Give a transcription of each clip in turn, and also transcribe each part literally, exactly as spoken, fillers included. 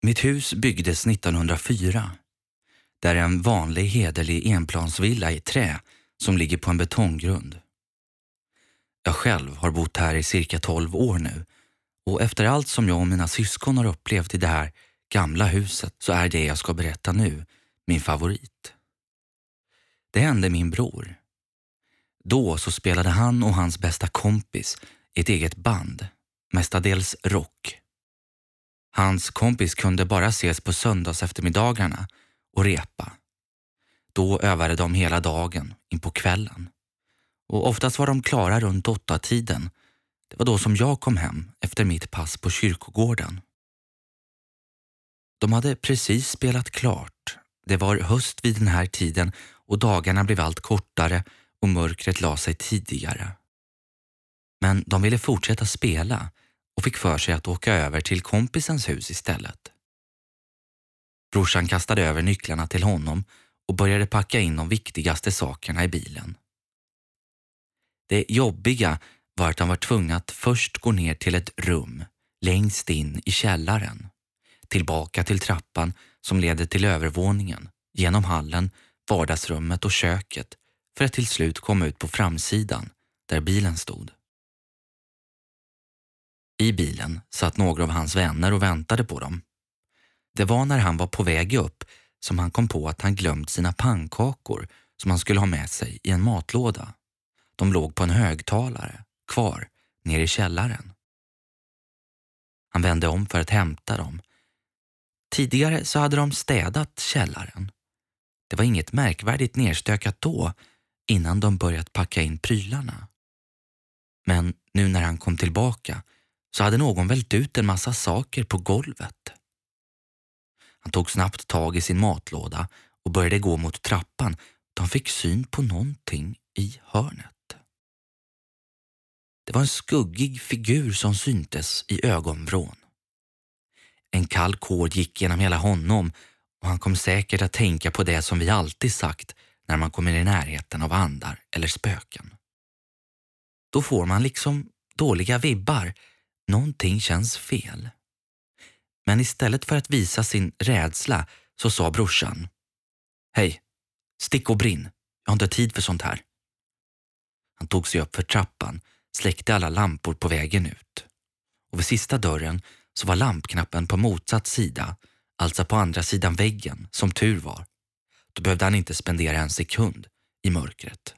Mitt hus byggdes nittonhundrafyra. Det är en vanlig hederlig enplansvilla i trä som ligger på en betonggrund. Jag själv har bott här i cirka tolv år nu och efter allt som jag och mina syskon har upplevt i det här gamla huset så är det jag ska berätta nu min favorit. Det hände min bror. Då så spelade han och hans bästa kompis i ett eget band, mestadels rock. Hans kompis kunde bara ses på söndags eftermiddagarna och repa. Då övade de hela dagen in på kvällen. Och oftast var de klara runt åtta tiden. Det var då som jag kom hem efter mitt pass på kyrkogården. De hade precis spelat klart. Det var höst vid den här tiden och dagarna blev allt kortare och mörkret la sig tidigare. Men de ville fortsätta spela och fick för sig att åka över till kompisens hus istället. Brorsan kastade över nycklarna till honom och började packa in de viktigaste sakerna i bilen. Det jobbiga var att han var tvungen att först gå ner till ett rum längst in i källaren, tillbaka till trappan som leder till övervåningen, genom hallen, vardagsrummet och köket för att till slut komma ut på framsidan där bilen stod. I bilen satt några av hans vänner och väntade på dem. Det var när han var på väg upp som han kom på att han glömt sina pannkakor som han skulle ha med sig i en matlåda. De låg på en högtalare, kvar, nere i källaren. Han vände om för att hämta dem. Tidigare så hade de städat källaren. Det var inget märkvärdigt nerstökat då, innan de börjat packa in prylarna. Men nu när han kom tillbaka så hade någon vält ut en massa saker på golvet. Han tog snabbt tag i sin matlåda och började gå mot trappan då han fick syn på någonting i hörnet. Det var en skuggig figur som syntes i ögonvrån. En kall kår gick genom hela honom och han kom säkert att tänka på det som vi alltid sagt när man kommer i närheten av andar eller spöken. Då får man liksom dåliga vibbar. Någonting känns fel. Men istället för att visa sin rädsla så sa brorsan: "Hej, stick och brinn. Jag har inte tid för sånt här." Han tog sig upp för trappan, släckte alla lampor på vägen ut. Och vid sista dörren så var lampknappen på motsatt sida, alltså på andra sidan väggen, som tur var. Då behövde han inte spendera en sekund i mörkret.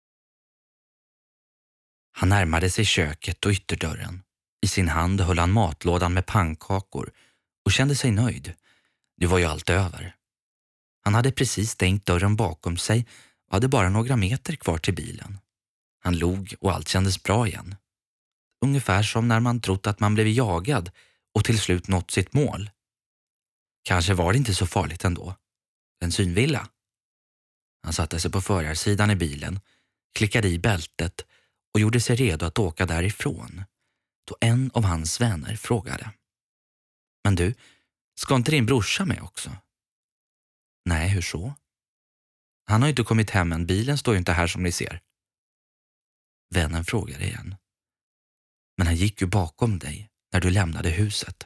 Han närmade sig köket och ytterdörren. I sin hand höll han matlådan med pannkakor och kände sig nöjd. Nu var ju allt över. Han hade precis stängt dörren bakom sig och hade bara några meter kvar till bilen. Han log och allt kändes bra igen. Ungefär som när man trott att man blev jagad och till slut nått sitt mål. Kanske var det inte så farligt ändå. En synvilla. Han satte sig på förarsidan i bilen, klickade i bältet och gjorde sig redo att åka därifrån. Då en av hans vänner frågade: "Men du, ska inte din brorsa med också?" "Nej, hur så?" "Han har ju inte kommit hem än, bilen står ju inte här som ni ser." Vännen frågade igen: "Men han gick ju bakom dig när du lämnade huset."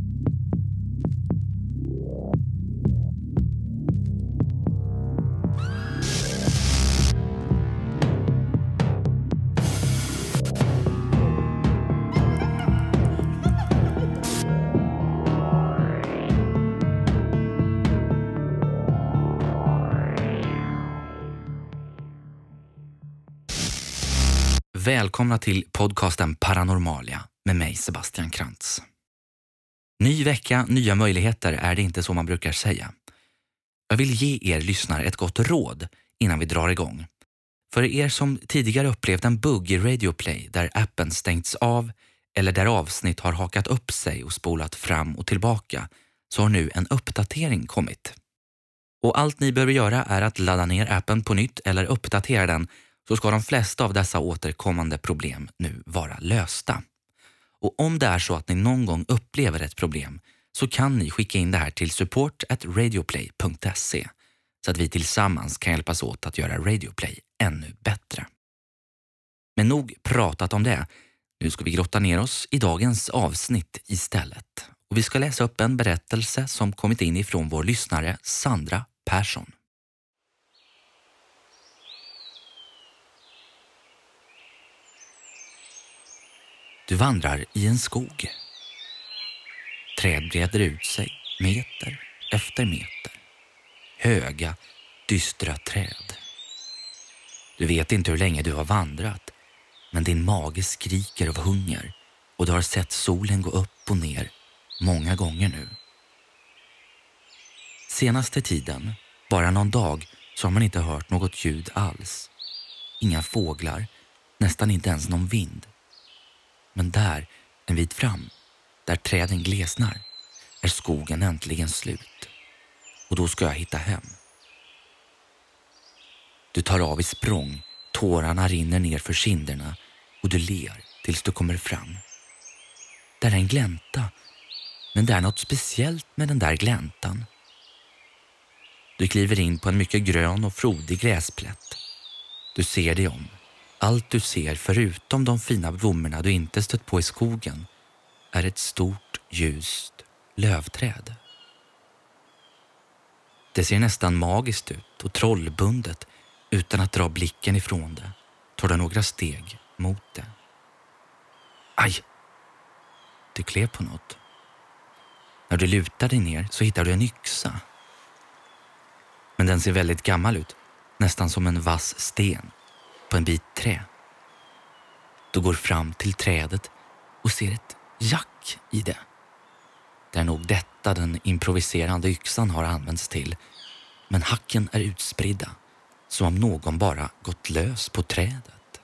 Välkomna till podcasten Paranormalia med mig Sebastian Krantz. Ny vecka, nya möjligheter, är det inte så man brukar säga. Jag vill ge er lyssnare ett gott råd innan vi drar igång. För er som tidigare upplevt en bugg i Radio Play där appen stängts av eller där avsnitt har hakat upp sig och spolat fram och tillbaka så har nu en uppdatering kommit. Och allt ni behöver göra är att ladda ner appen på nytt eller uppdatera den, så ska de flesta av dessa återkommande problem nu vara lösta. Och om det är så att ni någon gång upplever ett problem så kan ni skicka in det här till support at radioplay punkt se så att vi tillsammans kan hjälpas åt att göra Radioplay ännu bättre. Men nog pratat om det. Nu ska vi grotta ner oss i dagens avsnitt istället. och vi ska läsa upp en berättelse som kommit in ifrån vår lyssnare Sandra Persson. Du vandrar i en skog. Träd breder ut sig meter efter meter. Höga, dystra träd. Du vet inte hur länge du har vandrat, men din mage skriker av hunger och du har sett solen gå upp och ner många gånger nu. Senaste tiden, bara någon dag, så har man inte hört något ljud alls. Inga fåglar, nästan inte ens någon vind. Men där, en bit fram, där träden glesnar, är skogen äntligen slut. Och då ska jag hitta hem. Du tar av i språng, tårarna rinner ner för kinderna och du ler tills du kommer fram. Där är en glänta, men det är något speciellt med den där gläntan. Du kliver in på en mycket grön och frodig gräsplätt. Du ser dig om. Allt du ser förutom de fina blommorna du inte stött på i skogen är ett stort, ljust lövträd. Det ser nästan magiskt ut och trollbundet. Utan att dra blicken ifrån det tar du några steg mot det. Aj! Du klev på något. När du lutar dig ner så hittar du en yxa. Men den ser väldigt gammal ut, nästan som en vass sten på en bit trä. Du går fram till trädet och ser ett jack i det. Det är nog detta den improviserande yxan har använts till, men hacken är utspridda, som om någon bara gått lös på trädet.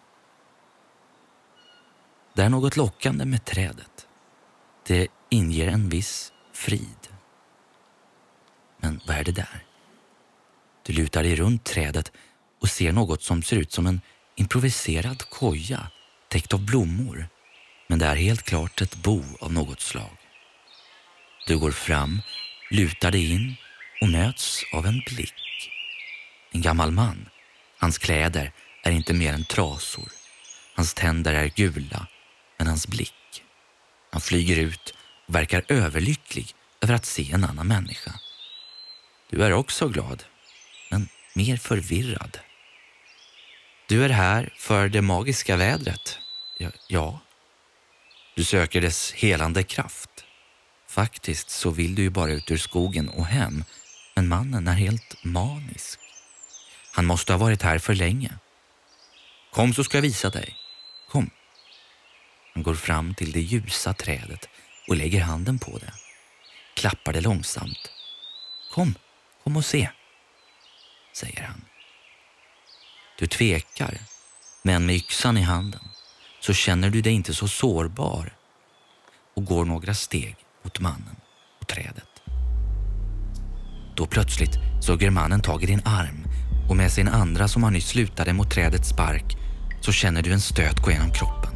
Det är något lockande med trädet. Det inger en viss frid. Men vad är det där? Du lutar dig runt trädet och ser något som ser ut som en improviserad koja täckt av blommor. Men det är helt klart ett bo av något slag. Du går fram, lutar dig in och möts av en blick. En gammal man. Hans kläder är inte mer än trasor. Hans tänder är gula, men hans blick. Han flyger ut och verkar överlycklig över att se en annan människa. Du är också glad, men mer förvirrad. Du är här för det magiska vädret. Ja, ja. Du söker dess helande kraft. Faktiskt så vill du ju bara ut ur skogen och hem, men mannen är helt manisk. Han måste ha varit här för länge. Kom så ska jag visa dig. Kom. Han går fram till det ljusa trädet och lägger handen på det. Klappar det långsamt. Kom, kom och se, säger han. Du tvekar, men med yxan i handen så känner du dig inte så sårbar och går några steg mot mannen och trädet. Då plötsligt såg mannen tag i din arm och med sin andra som han nyss slutade mot trädets bark så känner du en stöt gå genom kroppen.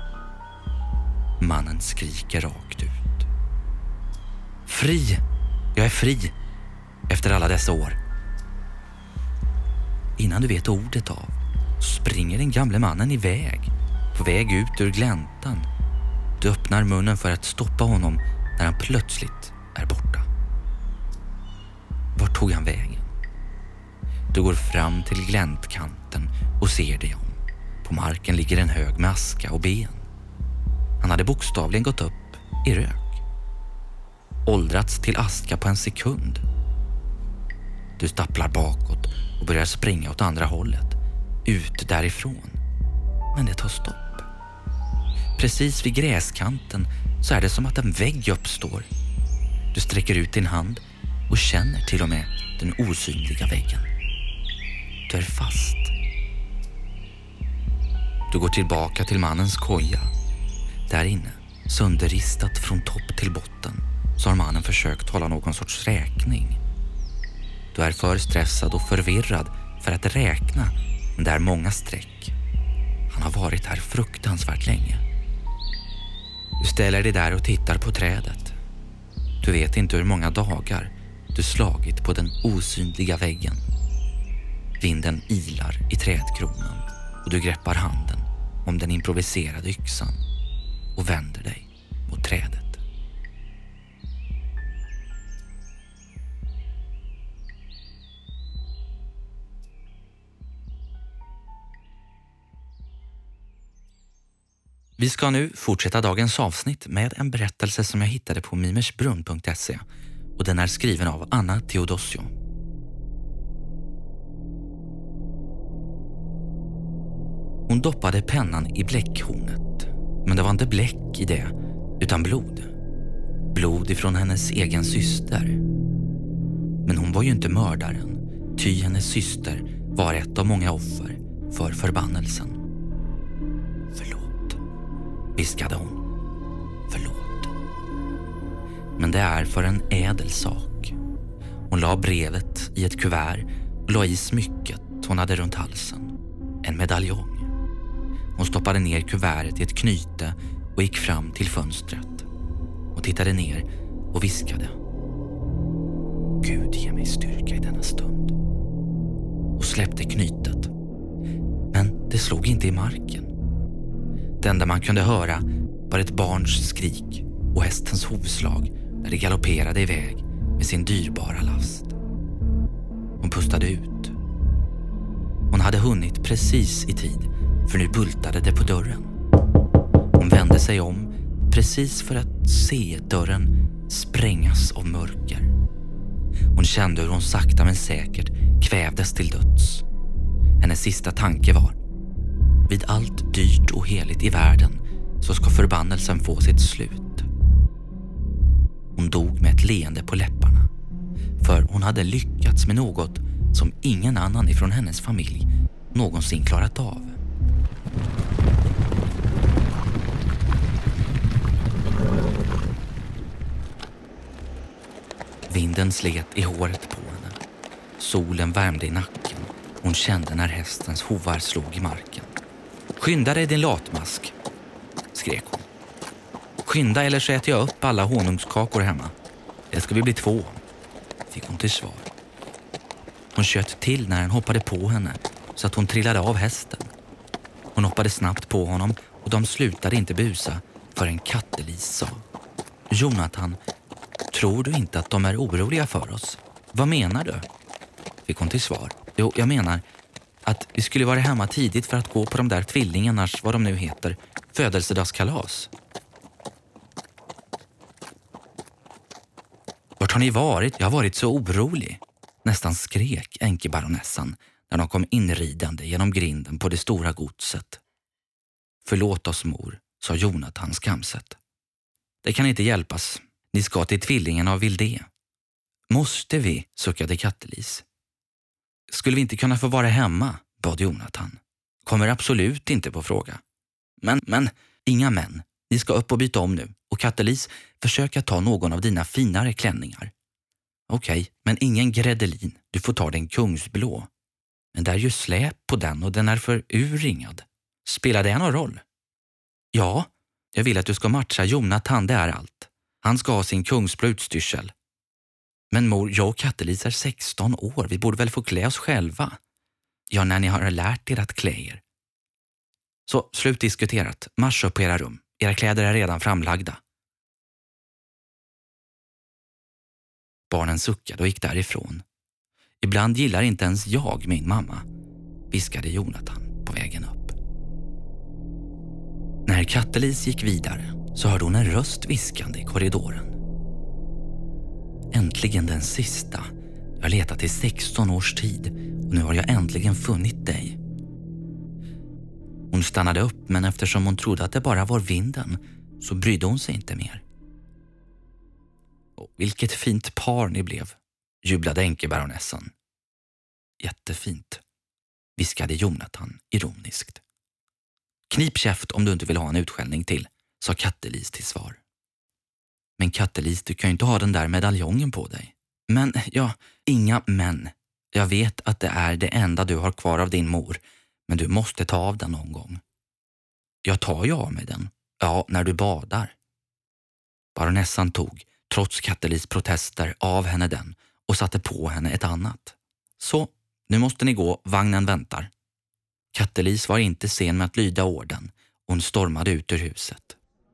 Mannen skriker rakt ut. Fri! Jag är fri! Efter alla dessa år. Innan du vet ordet av springer den gamle mannen iväg, på väg ut ur gläntan. Du öppnar munnen för att stoppa honom när han plötsligt är borta. Vart tog han vägen? Du går fram till gläntkanten och ser dig om. På marken ligger en hög med aska och ben. Han hade bokstavligen gått upp i rök. Åldrats till aska på en sekund. Du stapplar bakåt och börjar springa åt andra hållet. Ut därifrån. Men det tar stopp. Precis vid gräskanten så är det som att en vägg uppstår. Du sträcker ut din hand och känner till och med den osynliga väggen. Du är fast. Du går tillbaka till mannens koja. Där inne, sönderristat från topp till botten, så har mannen försökt hålla någon sorts räkning. Du är för stressad och förvirrad för att räkna, men det är många streck. Han har varit här fruktansvärt länge. Du ställer dig där och tittar på trädet. Du vet inte hur många dagar du slagit på den osynliga väggen. Vinden ilar i trädkronan och du greppar handen om den improviserade yxan och vänder dig mot trädet. Vi ska nu fortsätta dagens avsnitt med en berättelse som jag hittade på mimersbrunn punkt se och den är skriven av Anna Theodosio. Hon doppade pennan i bläckhornet, men det var inte bläck i det utan blod. Blod ifrån hennes egen syster. Men hon var ju inte mördaren, ty hennes syster var ett av många offer för förbannelsen. Förlåt, viskade hon. Förlåt. Men det är för en ädel sak. Hon la brevet i ett kuvert och la i smycket hon hade runt halsen. En medaljong. Hon stoppade ner kuvertet i ett knyte och gick fram till fönstret. Och tittade ner och viskade. Gud, ge mig styrka i denna stund. Och släppte knytet. Men det slog inte i marken. Det enda man kunde höra var ett barns skrik och hästens hovslag när det galopperade iväg med sin dyrbara last. Hon pustade ut. Hon hade hunnit precis i tid, för nu bultade det på dörren. Hon vände sig om precis för att se dörren sprängas av mörker. Hon kände hur hon sakta men säkert kvävdes till döds. Hennes sista tanke var: vid allt dyrt och heligt i världen så ska förbannelsen få sitt slut. Hon dog med ett leende på läpparna, för hon hade lyckats med något som ingen annan ifrån hennes familj någonsin klarat av. Vinden slet i håret på henne. Solen värmde i nacken. Hon kände när hästens hovar slog i marken. Skynda dig din latmask, skrek hon. Skynda eller så äter jag upp alla honungskakor hemma. Det ska vi bli två, fick hon till svar. Hon kött till när han hoppade på henne så att hon trillade av hästen. Hon hoppade snabbt på honom och de slutade inte busa förrän Kattelis sa: Jonathan, tror du inte att de är oroliga för oss? Vad menar du? Fick hon till svar. Jo, jag menar att vi skulle vara hemma tidigt för att gå på de där tvillingarnas, vad de nu heter, födelsedagskalas. Vart har ni varit? Jag har varit så orolig. Nästan skrek änkebaronessan när de kom inridande genom grinden på det stora godset. Förlåt oss, mor, sa Jonathan skamset. Det kan inte hjälpas. Ni ska till tvillingarna och vill det. Måste vi, suckade Kattelis. Skulle vi inte kunna få vara hemma, bad Jonathan. Kommer absolut inte på fråga. Men, men, inga män. Ni ska upp och byta om nu. Och Kattelis, försök att ta någon av dina finare klänningar. Okej, men ingen gräddelin. Du får ta den kungsblå. Men det är ju släp på den och den är för urringad. Spelar det någon roll? Ja, jag vill att du ska matcha Jonathan, det är allt. Han ska ha sin kungsblå utstyrsel. Men mor, jag och Kattelis är sexton år. Vi borde väl få klä oss själva. Ja, när ni har lärt er att klä er. Så, slut diskuterat. Marsch upp på era rum. Era kläder är redan framlagda. Barnen suckade och gick därifrån. Ibland gillar inte ens jag min mamma, viskade Jonathan på vägen upp. När Kattelis gick vidare så hörde hon en röst viskande i korridoren. Äntligen den sista. Jag har letat i sexton års tid och nu har jag äntligen funnit dig. Hon stannade upp, men eftersom hon trodde att det bara var vinden så brydde hon sig inte mer. Och vilket fint par ni blev, jublade änkebaronessan. Jättefint, viskade Jonathan ironiskt. Knip käft om du inte vill ha en utskällning till, sa Kattelis till svar. Men Kattelis, du kan ju inte ha den där medaljongen på dig. Men, ja, inga men. Jag vet att det är det enda du har kvar av din mor, men du måste ta av den någon gång. Jag tar ju av mig den. Ja, när du badar. Baronessan tog, trots Kattelis protester, av henne den och satte på henne ett annat. Så, nu måste ni gå, vagnen väntar. Kattelis var inte sen med att lyda orden och hon stormade ut ur huset.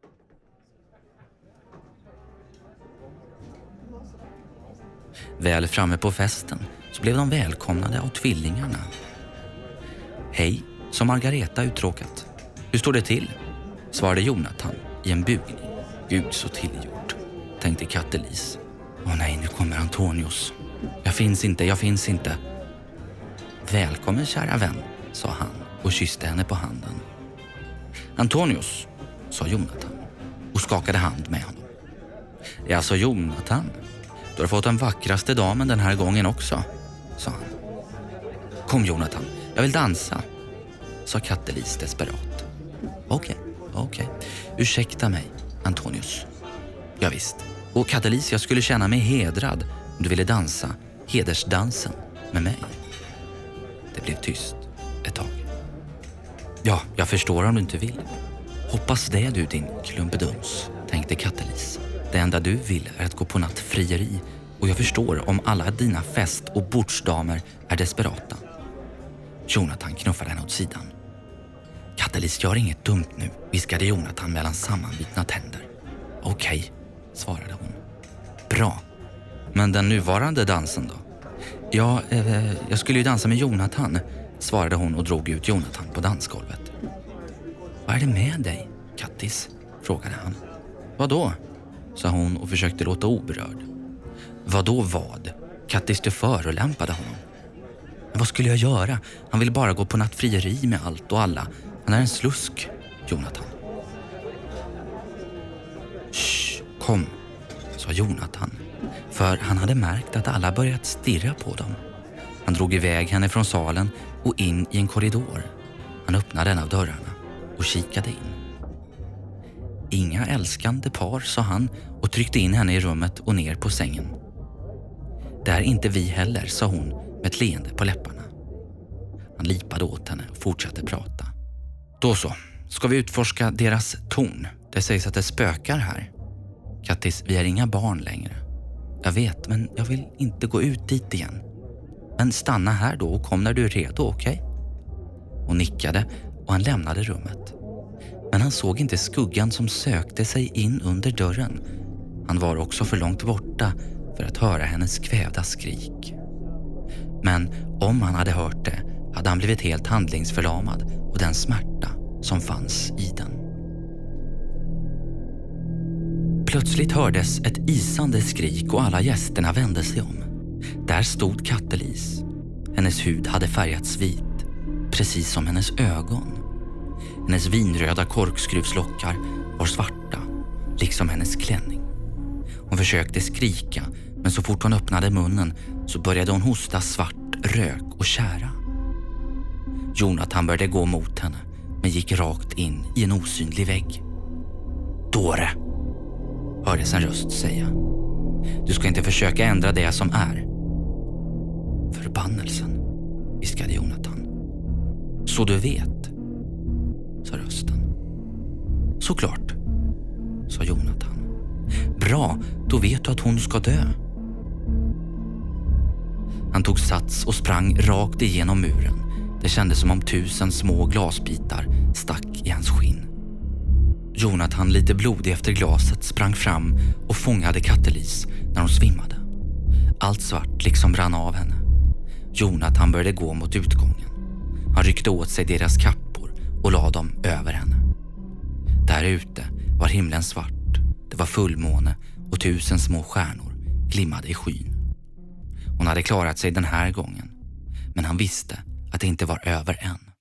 Väl framme på festen så blev de välkomnade av tvillingarna. Hej, sa Margareta uttråkat. Hur står det till? svarade Jonathan i en bugning. Gud så tillgjort, tänkte Kattelis. Åh nej, nu kommer Antonius. Jag finns inte, jag finns inte. Välkommen kära vän, sa han och kysste henne på handen. Antonius, sa Jonathan och skakade hand med honom. Ja, alltså Jonathan, du har fått den vackraste damen den här gången också, sa han. Kom Jonathan, jag vill dansa, sa Kattelis desperat. Okej, okej. Ursäkta mig, Antonius. Ja, visst. Och Kattelis, jag skulle känna mig hedrad om du ville dansa hedersdansen med mig. Det blev tyst ett tag. Ja, jag förstår om du inte vill. Hoppas det du, din klumpedums, tänkte Kattelis. Det enda du vill är att gå på nattfrieri och jag förstår om alla dina fest- och bordsdamer är desperata. Jonathan knuffade henne åt sidan. Kattelis, gör inget dumt nu, viskade Jonathan mellan sammanbitna tänder. Okej, svarade hon. Bra. Men den nuvarande dansen då? Ja, eh, jag skulle ju dansa med Jonathan, svarade hon och drog ut Jonathan på dansgolvet. Vad är det med dig, Kattis? Frågade han. Vadå? Sa hon och försökte låta oberörd. Vadå vad? Kattis det förolämpade honom. Men vad skulle jag göra? Han vill bara gå på nattfrieri med allt och alla. Han är en slusk, Jonathan. Shh, kom, sa Jonathan. För han hade märkt att alla börjat stirra på dem. Han drog iväg henne från salen och in i en korridor. Han öppnade en av dörrarna och kikade in. Inga älskande par, sa han och tryckte in henne i rummet och ner på sängen. Det är inte vi heller, sa hon med ett leende på läpparna. Han lipade åt henne och fortsatte prata. Då så, ska vi utforska deras torn. Det sägs att det spökar här. Kattis, vi är inga barn längre. Jag vet, men jag vill inte gå ut dit igen. Men stanna här då och kom när du är redo, okej? Okay? Hon nickade och han lämnade rummet. Men han såg inte skuggan som sökte sig in under dörren. Han var också för långt borta för att höra hennes kvävda skrik. Men om han hade hört det hade han blivit helt handlingsförlamad och den smärta som fanns i den. Plötsligt hördes ett isande skrik och alla gästerna vände sig om. Där stod Kattelis. Hennes hud hade färgats vit, precis som hennes ögon. Hennes vinröda korkskruvslockar var svarta, liksom hennes klänning. Hon försökte skrika, men så fort hon öppnade munnen så började hon hosta svart rök och kära. Jonathan började gå mot henne, men gick rakt in i en osynlig vägg. Dåre, hördes en röst säga. Du ska inte försöka ändra det som är. Förbannelsen, viskade Jonathan. Så du vet, sa rösten. Såklart, sa Jonathan. Bra, då vet du att hon ska dö. Han tog sats och sprang rakt igenom muren. Det kändes som om tusen små glasbitar stack i hans skinn. Jonathan, lite blodig efter glaset, sprang fram och fångade Kattelis när hon svimmade. Allt svart liksom brann av henne. Jonathan började gå mot utgången. Han ryckte åt sig deras kappor och la dem över henne. Där ute var himlen svart. Det var fullmåne och tusen små stjärnor glimmade i skyn. Hon hade klarat sig den här gången, men han visste att det inte var över än.